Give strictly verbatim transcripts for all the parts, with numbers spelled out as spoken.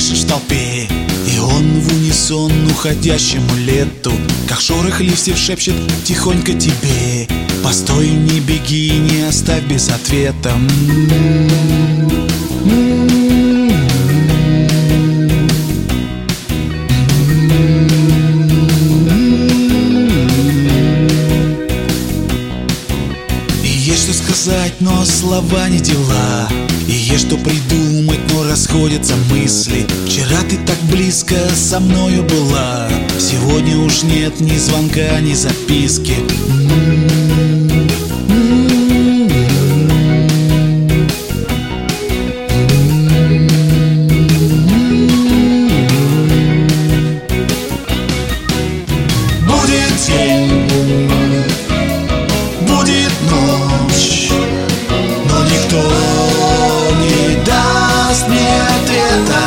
услышишь в толпе, и он в унисон уходящему лету, как шорох листьев, шепчет тихонько тебе: постой, не беги, не оставь без ответа. И есть что сказать, но слова не дела, и есть что придумать, но расходятся мысли. Вчера ты так близко со мною была, сегодня уж нет ни звонка, ни записки. Будет день, будет ночь, но никто не даст мне ответа.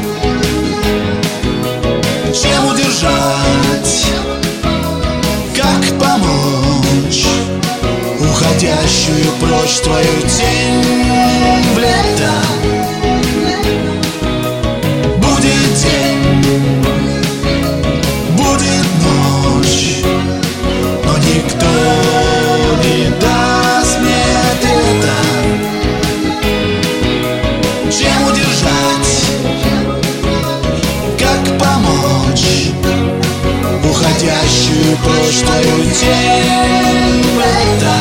Чем удержать, как помочь уходящую прочь твою тень в лето? Будет день, будет ночь, но никто не даст мне ответа. Чем удержать, как помочь уходящую прочь твою тень в лето?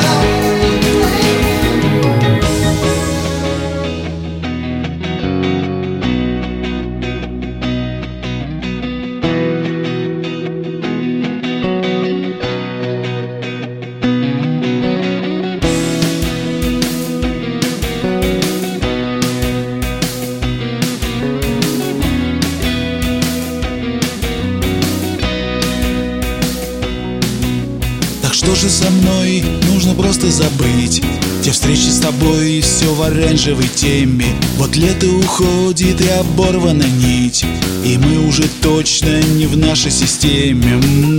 Что же со мной? Нужно просто забыть те встречи с тобой и все в оранжевой теме. Вот лето уходит и оборвана нить, и мы уже точно не в нашей системе.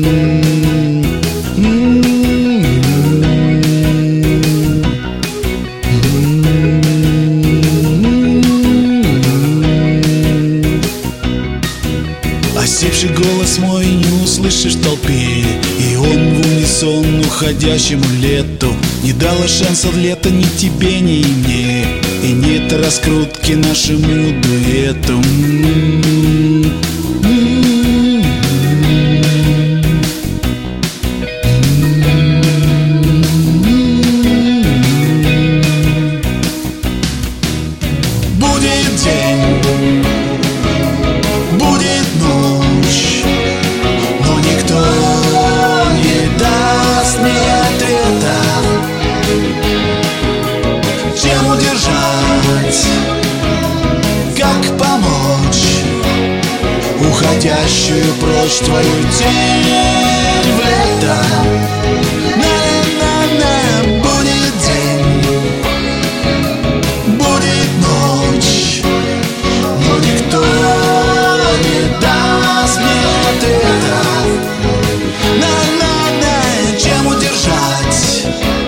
Осипший голос мой не услышишь в толпе, и он в унисон уходящему лету не дало шансов лето ни тебе, ни мне, и нет раскрутки нашему дуэту. Будет день, будет ночь, но никто не даст мне ответа. Чем удержать, как помочь уходящую прочь твою тень в лето? На-на-на, будет день, будет ночь, но никто не даст мне ответа. На-на-на, чем удержать,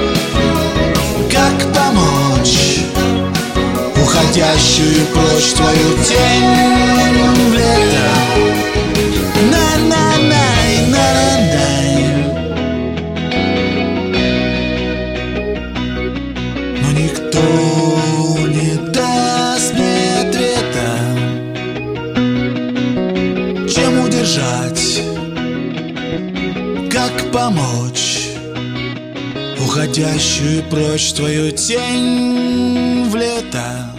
как помочь уходящую прочь твою тень в лето? На-на-на, на-на-на, но никто не даст мне ответа. Чем удержать, как помочь уходящую прочь твою тень в лето?